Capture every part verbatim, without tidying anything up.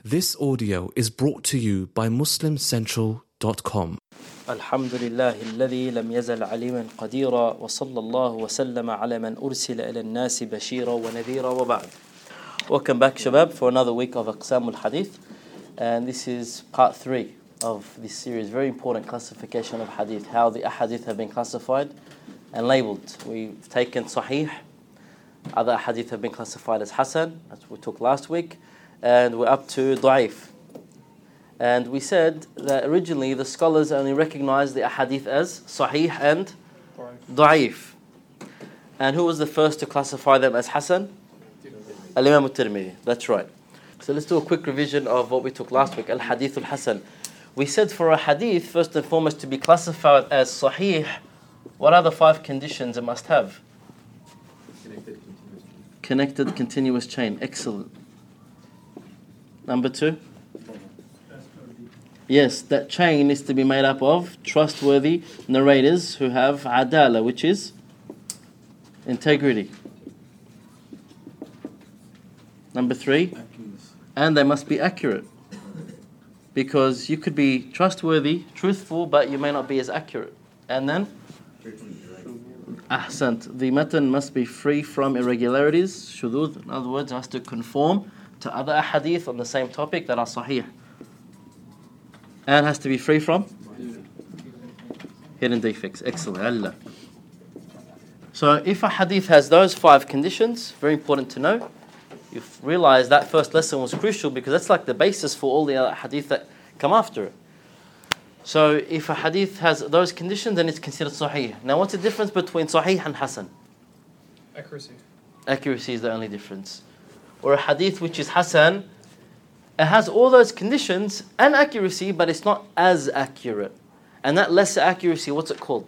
This audio is brought to you by muslim central dot com. الحمد لله الذي لم يزل عليما قديرا وصلى الله وسلم على من أرسل إلى الناس بشيرا ونذيرا وبعد. Welcome back, Shabab, for another week of Aqsam al-Hadith, and this is part three of this series. Very important classification of Hadith, how the Ahadith have been classified and labelled. We've taken Sahih, other Hadith have been classified as Hasan, as we took last week, and we're up to Da'if. And we said that originally the scholars only recognized the Ahadith as Sahih and Da'if. And who was the first to classify them as Hasan? Al-Imam al-Tirmidhi. That's right. So let's do a quick revision of what we took last week, Al-Hadith al-Hasan. We said for a Hadith, first and foremost, to be classified as Sahih, what are the five conditions it must have? Connected continuous chain. Connected continuous chain. Excellent. Number two? Yes, that chain is to be made up of trustworthy narrators who have adala, which is integrity. Number three? And they must be accurate. Because you could be trustworthy, truthful, but you may not be as accurate. And then? Ahsant. The matan must be free from irregularities, shudud. In other words, it has to conform to other ahadith on the same topic that are sahih. And has to be free from hidden defects. Excellent. Allah. So if a hadith has those five conditions, very important to know. You've realized that first lesson was crucial because that's like the basis for all the other hadith that come after it. So if a hadith has those conditions, then it's considered sahih. Now what's the difference between sahih and hasan? Accuracy. Accuracy is the only difference. Or a hadith which is hasan, it has all those conditions and accuracy, but it's not as accurate. And that lesser accuracy, what's it called?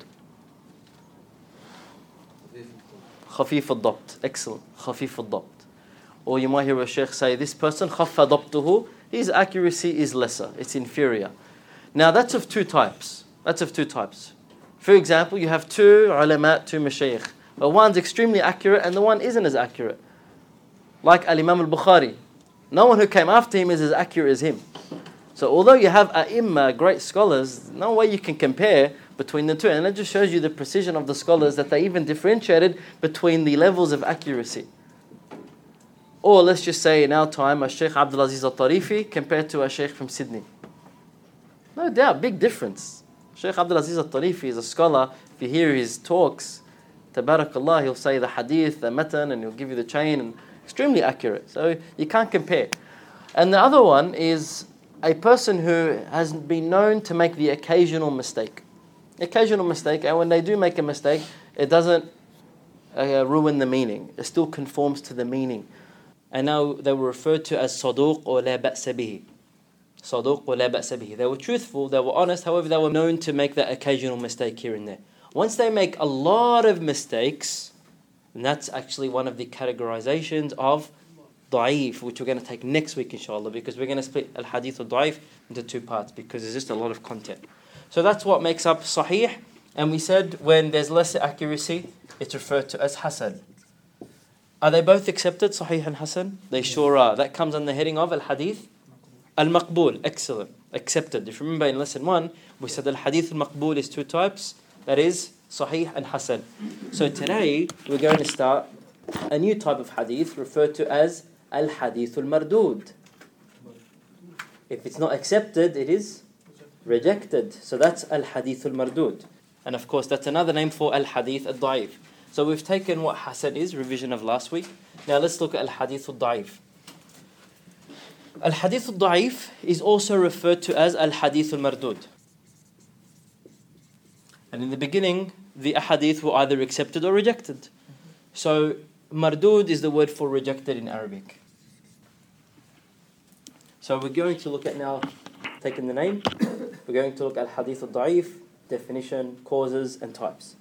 Khafif al-dabt. Excellent. Khafif al-dabt. Or you might hear a sheikh say, this person, khaffa dabtuhu, his accuracy is lesser, it's inferior. Now that's of two types. That's of two types. For example, you have two ulama, two mashayikh. But one's extremely accurate and the one isn't as accurate. Like Al-Imam al-Bukhari. No one who came after him is as accurate as him. So although you have a'imma, great scholars, no way you can compare between the two. And that just shows you the precision of the scholars, that they even differentiated between the levels of accuracy. Or let's just say in our time, a Sheikh Abdul Aziz al-Tarifi compared to a Sheikh from Sydney. No doubt, big difference. Sheikh Abdul Aziz al-Tarifi is a scholar. If you hear his talks, tabarakallah, he'll say the hadith, the matan, and he'll give you the chain, and extremely accurate. So you can't compare. And the other one is a person who has been known to make the occasional mistake. Occasional mistake, and when they do make a mistake, it doesn't uh, ruin the meaning. It still conforms to the meaning. And now they were referred to as saduq or la ba'sa bihi. Saduq or la ba'sa bihi. They were truthful, they were honest, however they were known to make that occasional mistake here and there. Once they make a lot of mistakes, and that's actually one of the categorizations of da'if, which we're going to take next week inshallah, because we're going to split al-hadith al-da'if into two parts, because there's just a lot of content. So that's what makes up sahih, and we said when there's lesser accuracy, it's referred to as hasan. Are they both accepted, Sahih and Hasan? They sure are. That comes on the heading of Al-Hadith Al-Maqbul. Excellent. Accepted. If you remember in lesson one, we said Al-Hadith Al-Maqbul is two types. That is Sahih and Hasan. So today, we're going to start a new type of Hadith referred to as Al-Hadith Al-Mardud. If it's not accepted, it is rejected. So that's Al-Hadith Al-Mardud. And of course, that's another name for Al-Hadith Al-Da'if. So we've taken what Hasan is, revision of last week. Now let's look at Al-Hadith Al-Da'if. Al-Hadith Al-Da'if is also referred to as Al-Hadith Al-Mardud. And in the beginning, the Ahadith were either accepted or rejected. So Mardud is the word for rejected in Arabic. So we're going to look at now, taking the name, we're going to look at Al-Hadith Al-Da'if, definition, causes and types.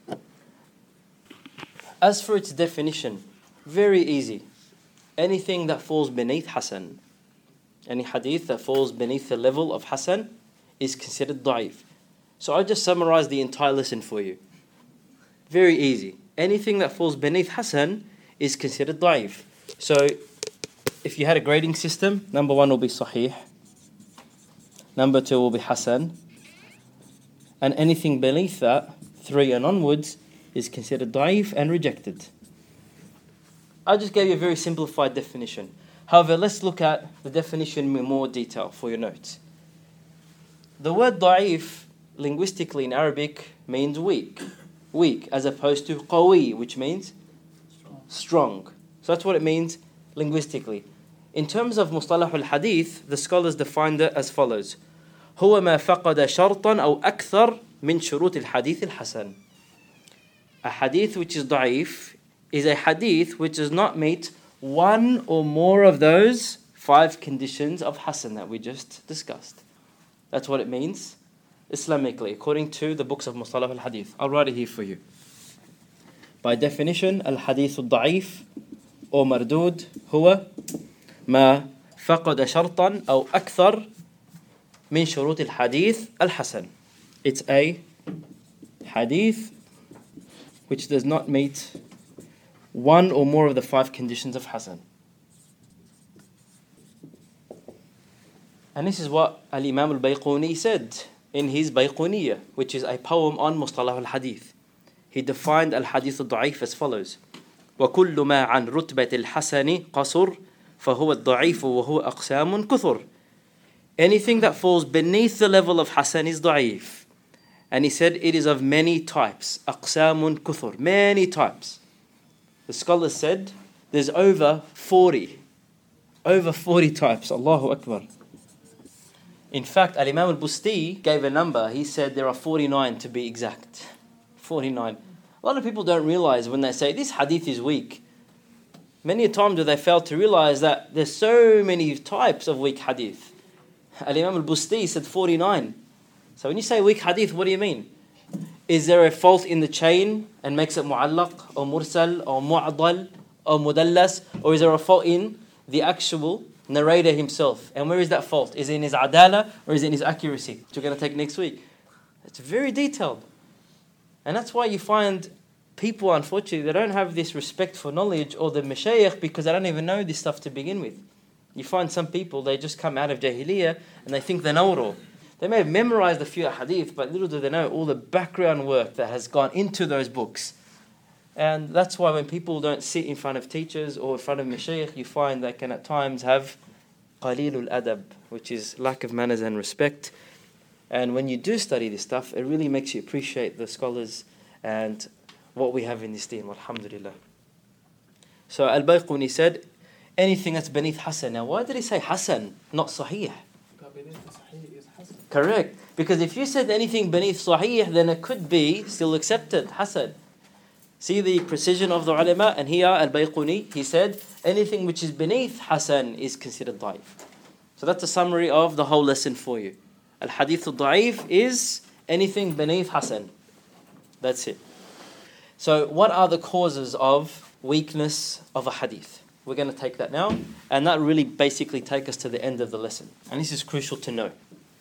As for its definition, very easy. Anything that falls beneath Hasan, any hadith that falls beneath the level of Hasan is considered da'if. So I just summarized the entire lesson for you. Very easy. Anything that falls beneath Hasan is considered da'if. So if you had a grading system, number one will be sahih, number two will be hasan, and anything beneath that, three and onwards, is considered da'if and rejected. I just gave you a very simplified definition. However, let's look at the definition in more detail for your notes. The word da'if, linguistically in Arabic, means weak. Weak, as opposed to qawi, which means strong. So that's what it means linguistically. In terms of mustalah al-hadith, the scholars defined it as follows. هو ما فقد شرطا أو أكثر من شروط الحديث الحسن. A hadith which is da'if is a hadith which does not meet one or more of those five conditions of hasan that we just discussed. That's what it means Islamically, according to the books of Mustalah al-Hadith. I'll write it here for you. By definition, al-Hadith al-Da'if or Mardud هو ما فقد شرطا أو أكثر من شروط الحديث الحسن. It's a hadith which does not meet one or more of the five conditions of Hasan. And this is what Al-Imam al-Bayquni said in his Bayquniyya, which is a poem on Mustalah al-Hadith. He defined al-Hadith al-Da'if as follows. وَكُلُّ مَا عَنْ رُتْبَةِ الْحَسَنِ قَصُرْ فَهُوَ الضَّعِيفُ وَهُوَ أَقْسَامٌ كُثُرٌ. Anything that falls beneath the level of Hasan is da'if. And he said it is of many types. أَقْسَامٌ كُثُرٌ. Many types. The scholars said there's over forty. Over forty types. Allahu Akbar. In fact, Al-Imam al-Busti gave a number. He said there are forty-nine to be exact. forty-nine. A lot of people don't realize when they say this hadith is weak. Many a time do they fail to realize that there's so many types of weak hadith. Al-Imam al-Busti said forty-nine. So when you say weak hadith, what do you mean? Is there a fault in the chain and makes it mu'allaq or mursal or mu'adal or mudallas? Or is there a fault in the actual narrator himself? And where is that fault? Is it in his adala or is it in his accuracy? Which we're going to take next week. It's very detailed. And that's why you find people, unfortunately, they don't have this respect for knowledge or the mashayikh because they don't even know this stuff to begin with. You find some people, they just come out of jahiliyyah and they think they know it all. They may have memorized a few hadith, but little do they know all the background work that has gone into those books. And that's why when people don't sit in front of teachers or in front of mashayikh, you find they can at times have qalilul adab, which is lack of manners and respect. And when you do study this stuff, it really makes you appreciate the scholars and what we have in this deen, alhamdulillah. So Al-Bayquni said, anything that's beneath Hasan. Now why did he say Hasan, not Sahih? Correct. Because if you said anything beneath Sahih, then it could be still accepted, Hasan. See the precision of the ulama, and here Al-Bayquni, he said, anything which is beneath Hasan is considered da'if. So that's a summary of the whole lesson for you. Al-Hadith al-Da'if is anything beneath Hasan. That's it. So what are the causes of weakness of a hadith? We're going to take that now, and that really basically take us to the end of the lesson. And this is crucial to know.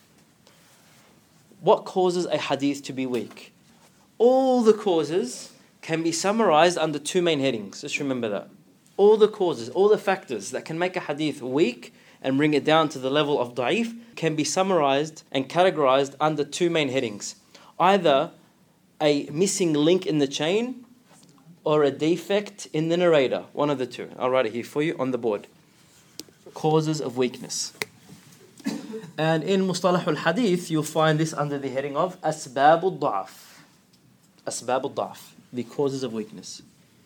What causes a hadith to be weak? All the causes can be summarized under two main headings. Just remember that. All the causes, all the factors that can make a hadith weak and bring it down to the level of da'if can be summarized and categorized under two main headings. Either a missing link in the chain or a defect in the narrator. One of the two. I'll write it here for you on the board. Causes of weakness. And in Mustalah al-Hadith, you'll find this under the heading of Asbab al-Da'af. Asbab al-Da'af. The causes of weakness.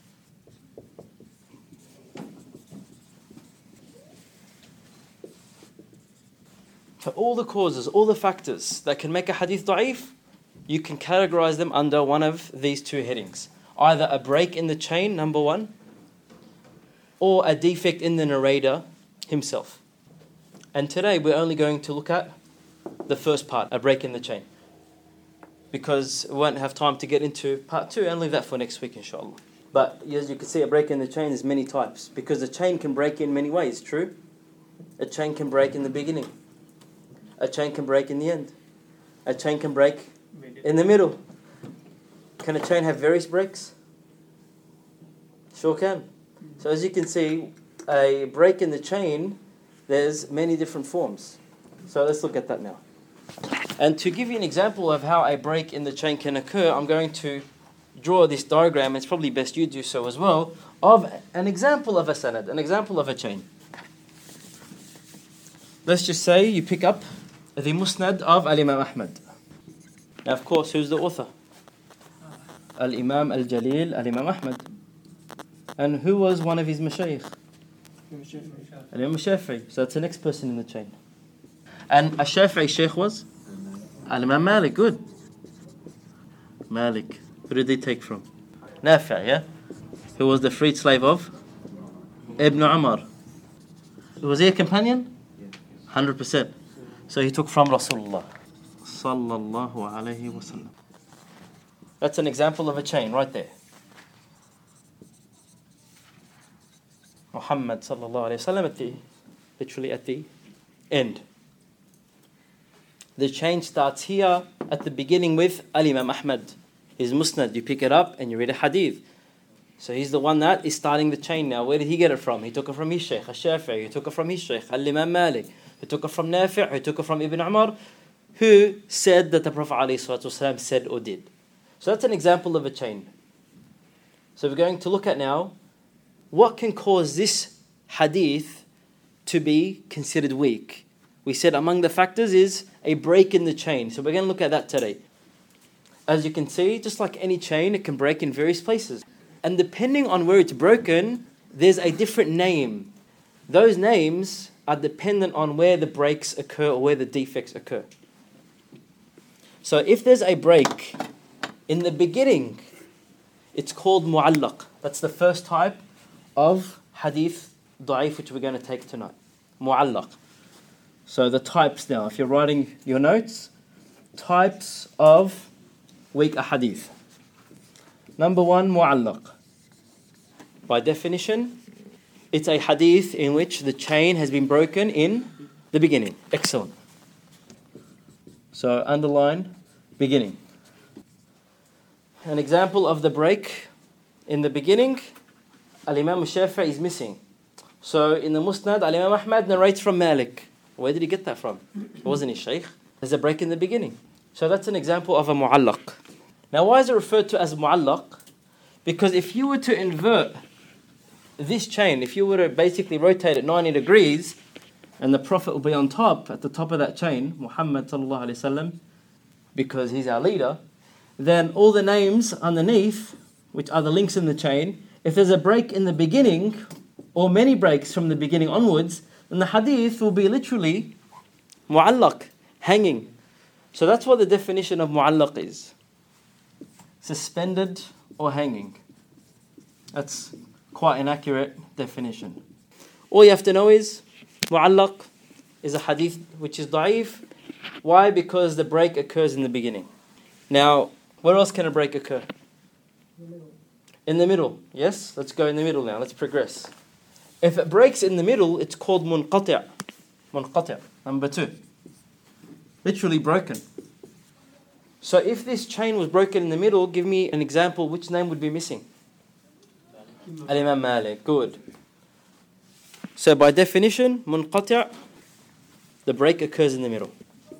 So all the causes, all the factors that can make a hadith da'if, you can categorize them under one of these two headings. Either a break in the chain, number one, or a defect in the narrator himself. And today we're only going to look at the first part, a break in the chain. Because we won't have time to get into part two, and leave that for next week, inshallah. But as you can see, a break in the chain is many types. Because the chain can break in many ways, true? A chain can break in the beginning. A chain can break in the end. A chain can break in the middle. Can a chain have various breaks? Sure can. So as you can see, a break in the chain, there's many different forms. So let's look at that now. And to give you an example of how a break in the chain can occur, I'm going to draw this diagram, it's probably best you do so as well, of an example of a sanad, an example of a chain. Let's just say you pick up the Musnad of Al-Imam Ahmad. Now, of course, who's the author? Al-Imam Al-Jalil, Al-Imam Ahmad. And who was one of his mashayikh? Al-Imam Shafi'i. So that's the next person in the chain. And Al-Shafi'i Shaykh was? Al-Imam Malik. Good. Malik. Who did they take from? Nafi', yeah? Who was the freed slave of? Ibn Umar. Was he a companion? one hundred percent. So he took from Rasulullah sallallahu alayhi wa sallam. That's an example of a chain right there. Muhammad sallallahu alayhi wa sallam at the, literally at the end. The chain starts here at the beginning with Al-Imam Ahmad. His Musnad, you pick it up and you read a hadith. So he's the one that is starting the chain now. Where did he get it from? He took it from his Shaykh, Al-Shafi'i. He took it from his Shaykh, Al-Imam Malik. He took it from Nafi'. He took it from Ibn Umar, who said that the Prophet ﷺ said or did. So that's an example of a chain. So we're going to look at now, what can cause this hadith to be considered weak? We said among the factors is a break in the chain. So we're going to look at that today. As you can see, just like any chain, it can break in various places. And depending on where it's broken, there's a different name. Those names are dependent on where the breaks occur or where the defects occur. So if there's a break in the beginning, it's called mu'allaq. That's the first type of hadith da'if which we're going to take tonight. Mu'allaq. So the types now, if you're writing your notes, types of weak ahadith. Number one, mu'allaq. By definition, it's a hadith in which the chain has been broken in the beginning. Excellent. So underline beginning. An example of the break in the beginning, Al-Imam Shafi'i is missing. So in the Musnad, Al-Imam Ahmad narrates from Malik. Where did he get that from? It wasn't his shaykh. There's a break in the beginning. So that's an example of a mu'allaq. Now why is it referred to as mu'allaq? Because if you were to invert this chain, if you were to basically rotate it ninety degrees, and the Prophet will be on top, at the top of that chain, Muhammad sallallahu alayhi wasallam, because he's our leader, then all the names underneath, which are the links in the chain, if there's a break in the beginning, or many breaks from the beginning onwards, then the hadith will be literally mu'allaq, hanging. So that's what the definition of mu'allaq is. Suspended or hanging. That's quite an accurate definition. All you have to know is mu'allaq is a hadith which is da'if. Why? Because the break occurs in the beginning. Now, where else can a break occur? In the middle. In the middle, yes? Let's go in the middle now, let's progress. If it breaks in the middle, it's called munqati'. Munqati', number two. Literally broken. So if this chain was broken in the middle, give me an example, which name would be missing? Al-Imam Malik, good. So by definition, munqati', the break occurs in the middle.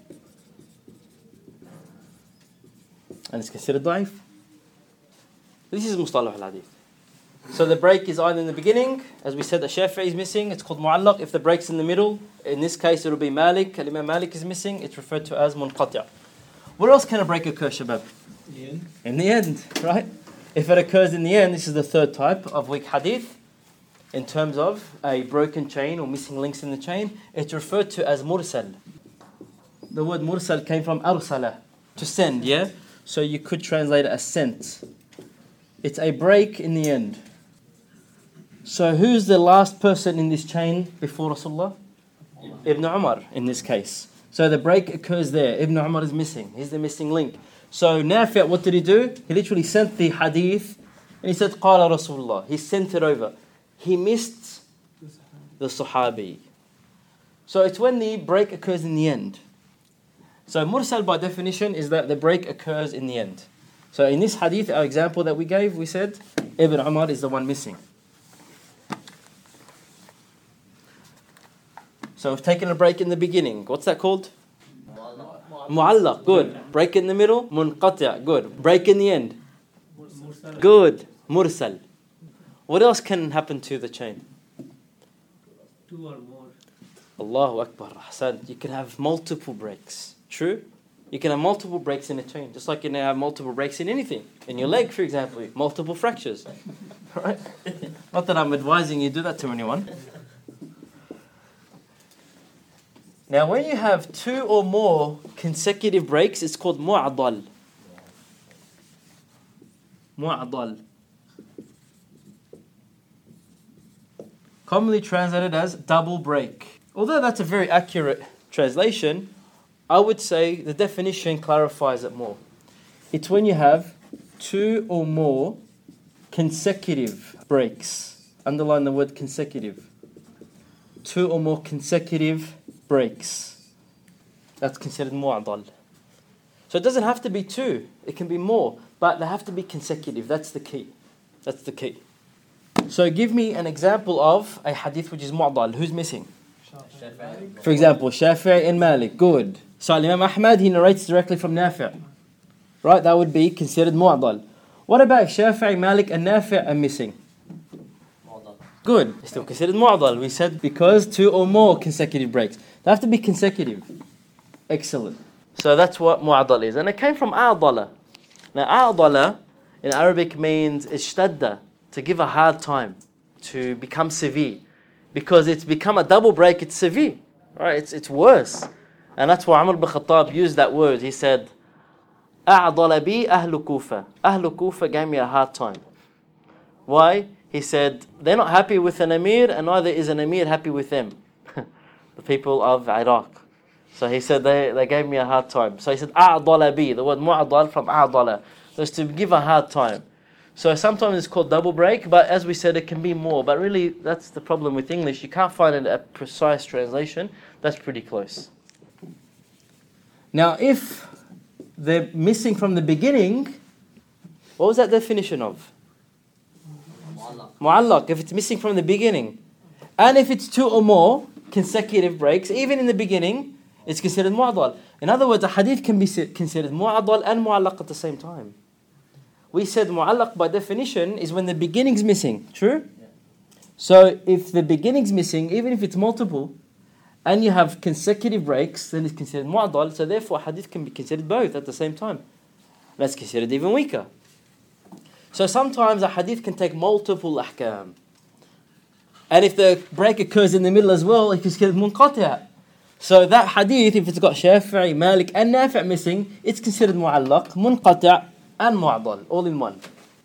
And it's considered da'if. This is mustalah al-hadith. So the break is either in the beginning, as we said, the Shafi'i is missing, it's called mu'allaq. If the break's in the middle, in this case it will be Malik, Al-Imam Malik is missing, it's referred to as munqati'. Where else can a break occur, Shabab? In the end. In the end, right? If it occurs in the end, this is the third type of weak hadith. In terms of a broken chain or missing links in the chain, it's referred to as mursal. The word mursal came from arsala, to send, yeah? So you could translate it as sent. It's a break in the end. So who's the last person in this chain before Rasulullah? Ibn Umar in this case. So the break occurs there. Ibn Umar is missing. He's the missing link. So Nafi', what did he do? He literally sent the hadith and he said, Qala Rasulullah. He sent it over. He missed the Sahabi. So it's when the break occurs in the end. So mursal by definition is that the break occurs in the end. So in this hadith, our example that we gave, we said Ibn Umar is the one missing. So we've taken a break in the beginning. What's that called? Mu'allaq. Good. Break in the middle. Munqati'. Good. Break in the end. Good. Mursal. What else can happen to the chain? Two or more. Allahu Akbar. Ahsan. You can have multiple breaks. True? You can have multiple breaks in a chain. Just like you can have multiple breaks in anything. In your leg, for example. Multiple fractures. Right? Not that I'm advising you do that to anyone. Now, when you have two or more consecutive breaks, it's called mu'adal. Mu'adal. Commonly translated as double break. Although that's a very accurate translation, I would say the definition clarifies it more. It's when you have two or more consecutive breaks. Underline the word consecutive. Two or more consecutive breaks. That's considered mu'adal. So it doesn't have to be two. It can be more. But they have to be consecutive. That's the key. That's the key. So give me an example of a hadith which is mu'adal. Who's missing? For example, Shafi'i and Malik. Good. So Imam Ahmad, he narrates directly from Nafi'. Right? That would be considered mu'adal. What about Shafi'i, Malik and Nafi' are missing? Good. It's still considered mu'adal. We said because two or more consecutive breaks. They have to be consecutive. Excellent. So that's what mu'adal is. And it came from a'dala. Now a'dala in Arabic means ishtadda, to give a hard time, to become severe. Because it's become a double break, it's severe. Right? It's it's worse. And that's why Umar ibn Khattab used that word. He said, أعضل بي أهل كوفة. أهل كوفة gave me a hard time. Why? He said, they're not happy with an emir, and neither is an emir happy with them. The people of Iraq. So he said, they, they gave me a hard time. So he said, أعضل بي. The word mu'adal from أعضل. So it's to give a hard time. So sometimes it's called double break, but as we said, it can be more. But really, that's the problem with English. You can't find a precise translation. That's pretty close. Now, if they're missing from the beginning, what was that definition of? Mu'allaq. If it's missing from the beginning. And if it's two or more consecutive breaks, even in the beginning, it's considered mu'adal. In other words, a hadith can be considered mu'adal and mu'allaq at the same time. We said mu'allaq by definition is when the beginning's missing. True? Yeah. So if the beginning's missing, even if it's multiple, and you have consecutive breaks, then it's considered mu'adal. So therefore, hadith can be considered both at the same time. That's considered even weaker. So sometimes a hadith can take multiple ahkam. And if the break occurs in the middle as well, it's considered munqati'. So that hadith, if it's got Shafi'i, Malik and Nafi' missing, it's considered mu'allaq, munqati' and mu'adal, all in one.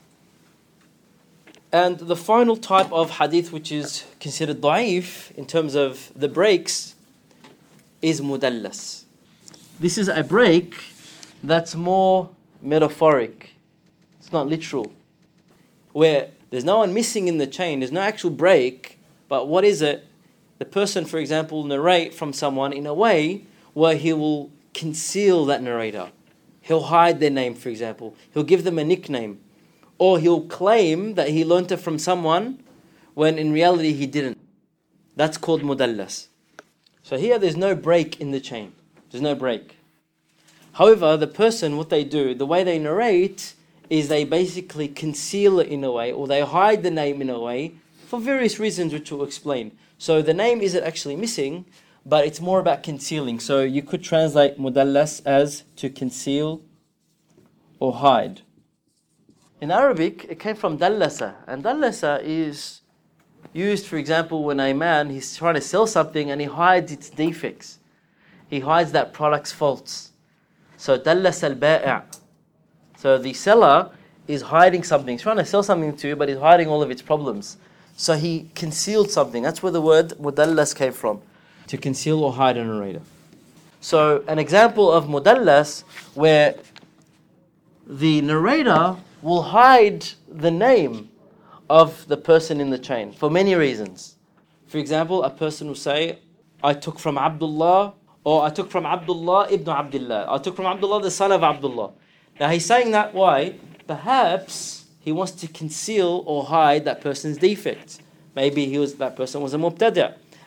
And the final type of hadith which is considered da'if in terms of the breaks is mudallas. This is a break that's more metaphoric. It's not literal. Where there's no one missing in the chain, there's no actual break, but what is it? The person, for example, will narrate from someone in a way where he will conceal that narrator. He'll hide their name, for example. He'll give them a nickname. Or he'll claim that he learnt it from someone when in reality he didn't. That's called mudallas. So here there's no break in the chain. There's no break. However, the person, what they do, the way they narrate is they basically conceal it in a way, or they hide the name in a way for various reasons which we'll explain. So the name isn't actually missing, but it's more about concealing. So you could translate mudallas as to conceal or hide. In Arabic, it came from dallasa. And dallasa is used, for example, when a man, he's trying to sell something and he hides its defects. He hides that product's faults. So dallasa al-ba'i'. So the seller is hiding something. He's trying to sell something to you, but he's hiding all of its problems. So he concealed something. That's where the word mudallas came from. To conceal or hide a narrator. So an example of mudallas where the narrator will hide the name of the person in the chain for many reasons. For example, a person will say, I took from Abdullah, or I took from Abdullah ibn Abdullah. I took from Abdullah, the son of Abdullah. Now he's saying that, why? Perhaps he wants to conceal or hide that person's defects. Maybe he was that person was a mubtada'.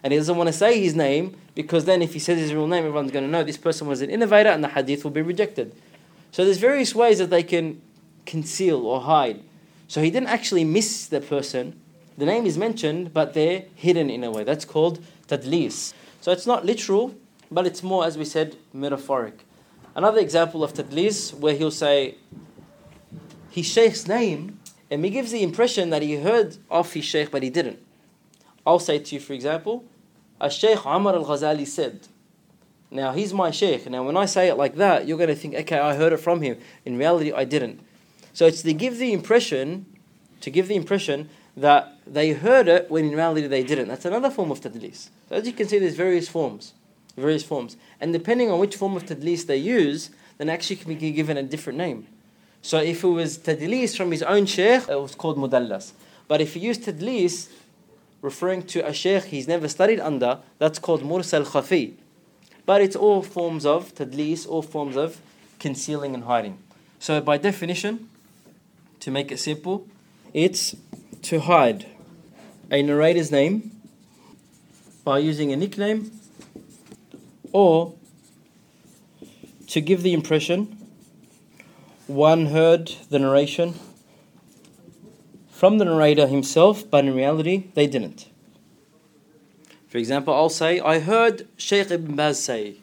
And he doesn't want to say his name, because then if he says his real name, everyone's going to know this person was an innovator and the hadith will be rejected. So there's various ways that they can conceal or hide. So he didn't actually miss the person. The name is mentioned, but they're hidden in a way. That's called tadlis. So it's not literal, but it's more, as we said, metaphoric. Another example of tadlis, where he'll say his shaykh's name, and he gives the impression that he heard of his shaykh, but he didn't. I'll say to you, for example, Al-Shaykh Umar Al-Ghazali said. Now, he's my shaykh. Now, when I say it like that, you're going to think, okay, I heard it from him. In reality, I didn't. So it's to give the impression, to give the impression that they heard it when in reality they didn't. That's another form of tadlis. So as you can see, there's various forms, various forms. And depending on which form of tadlis they use, then actually can be given a different name. So if it was tadlis from his own shaykh, it was called mudallas. But if he used tadlis, referring to a shaykh he's never studied under, that's called mursal khafi. But it's all forms of tadlis, all forms of concealing and hiding. So by definition, to make it simple, it's to hide a narrator's name by using a nickname, or to give the impression one heard the narration from the narrator himself, but in reality, they didn't. For example, I'll say, I heard Shaykh Ibn Baz say.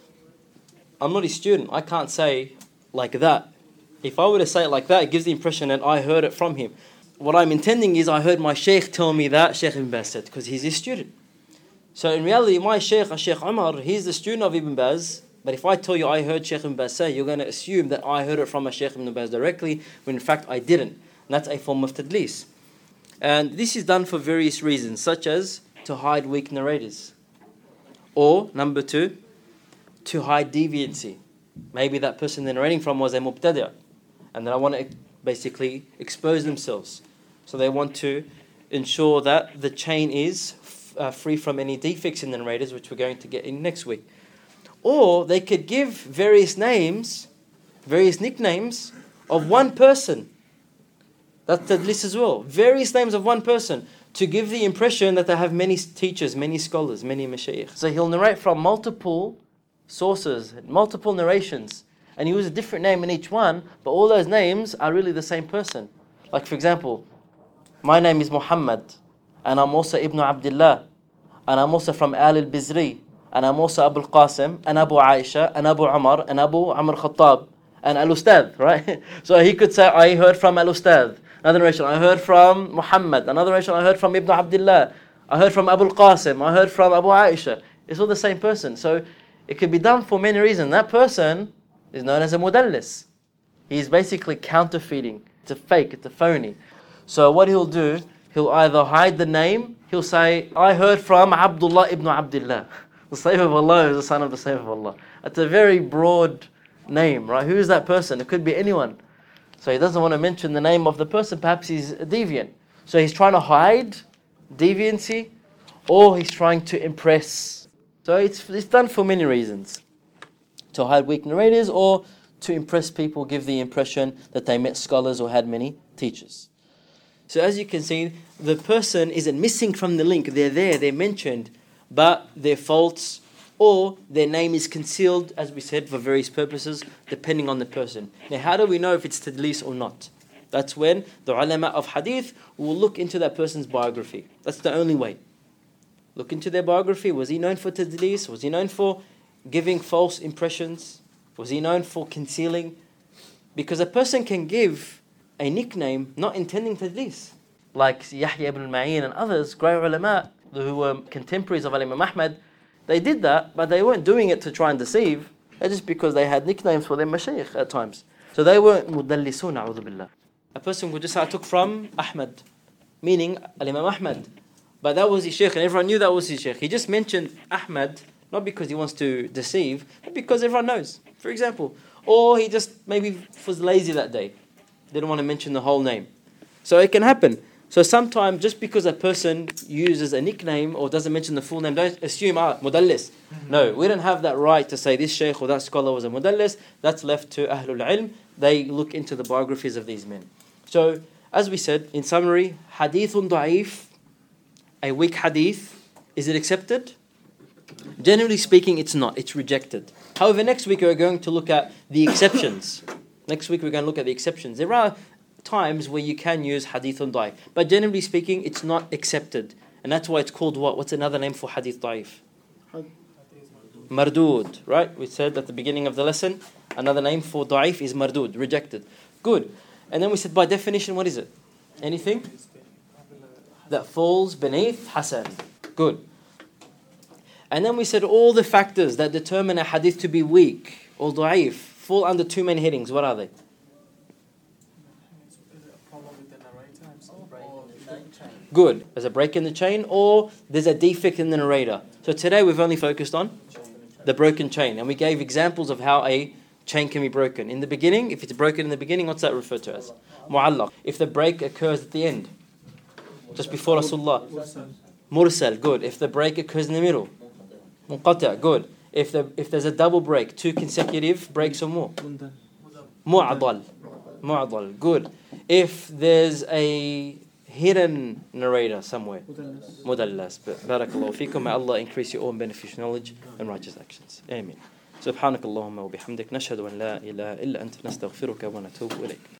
I'm not his student. I can't say like that. If I were to say it like that, it gives the impression that I heard it from him. What I'm intending is I heard my Shaykh tell me that Shaykh Ibn Baz said, because he's his student. So in reality, my Shaykh, Shaykh Umar, he's the student of Ibn Baz. But if I tell you I heard Shaykh Ibn Baz say, you're going to assume that I heard it from a Shaykh Ibn Baz directly, when in fact I didn't. And that's a form of tadlis. And this is done for various reasons, such as to hide weak narrators. Or, number two, to hide deviancy. Maybe that person they're narrating from was a mubtadi', and they want to basically expose themselves. So they want to ensure that the chain is uh, free from any defects in the narrators, which we're going to get in next week. Or they could give various names, various nicknames of one person. That's tadlis as well. Various names of one person to give the impression that they have many teachers, many scholars, many mashayikh. So he'll narrate from multiple sources, multiple narrations, and he uses a different name in each one, but all those names are really the same person. Like for example, my name is Muhammad, and I'm also Ibn Abdullah, and I'm also from Al al-Bizri, and I'm also Abu al-Qasim, and Abu Aisha, and Abu Umar, and Abu Amr Khattab, and Al-Ustad, right? So he could say, I heard from Al-Ustad. Another narration, I heard from Muhammad. Another narration, I heard from Ibn Abdullah. I heard from Abu al-Qasim. I heard from Abu Aisha. It's all the same person. So it could be done for many reasons. That person is known as a mudallis. He's basically counterfeiting. It's a fake, it's a phony. So what he'll do, he'll either hide the name, he'll say, I heard from Abdullah ibn Abdullah. The slave of Allah is the son of the slave of Allah. It's a very broad name, right? Who is that person? It could be anyone. So he doesn't want to mention the name of the person. Perhaps he's a deviant. So he's trying to hide deviancy, or he's trying to impress. So it's, it's done for many reasons. To hide weak narrators, or to impress people, give the impression that they met scholars or had many teachers. So as you can see, the person isn't missing from the link. They're there, they're mentioned, but they're false, or their name is concealed, as we said, for various purposes, depending on the person. Now, how do we know if it's tadlis or not? That's when the ulama of hadith will look into that person's biography. That's the only way. Look into their biography. Was he known for tadlis? Was he known for giving false impressions? Was he known for concealing? Because a person can give a nickname not intending tadlis. Like Yahya ibn al-Ma'in and others, great ulama, who were contemporaries of Imam Ahmad, they did that, but they weren't doing it to try and deceive. It's just because they had nicknames for their mashayikh at times. So they weren't mudallisun, a'udhu billah. A person would just say, I took from Ahmad, meaning Imam Ahmad. But that was his shaykh, and everyone knew that was his shaykh. He just mentioned Ahmad, not because he wants to deceive, but because everyone knows, for example. Or he just maybe was lazy that day. Didn't want to mention the whole name. So it can happen. So sometimes just because a person uses a nickname or doesn't mention the full name, don't assume, ah, mudallis. No, we don't have that right to say this shaykh or that scholar was a mudallis. That's left to Ahlul Ilm. They look into the biographies of these men. So, as we said, in summary, hadithun da'if, a weak hadith, Is it accepted? Generally speaking, it's not. It's rejected. However, next week we're going to look at the exceptions. Next week we're going to look at the exceptions. There are times where you can use hadithun da'if, but generally speaking, it's not accepted. And that's why it's called what? What's another name for hadith da'if? Mardud, right? We said at the beginning of the lesson, another name for da'if is mardud, rejected. Good. And then we said by definition, what is it? Anything that falls beneath hasan. Good. And then we said all the factors that determine a hadith to be weak or da'if fall under two main headings. What are they? Good. There's a break in the chain or there's a defect in the narrator. So today we've only focused on the broken chain. And we gave examples of how a chain can be broken. In the beginning, if it's broken in the beginning, what's that referred to as? Mu'allaq. If the break occurs at the end, just before Rasulullah. Mursal. Good. If the break occurs in the middle. Munqata. Good. If the if there's a double break, two consecutive breaks or more. Mu'adal. Mu'adal. Good. If there's a hidden narrator somewhere. Mudallas. Barakallahu feekum. May Allah increase your own beneficial knowledge and righteous actions. Amen. سبحانك اللهم وبحمدك نشهد أن لا إله إلا أنت نستغفرك ونتوب إليك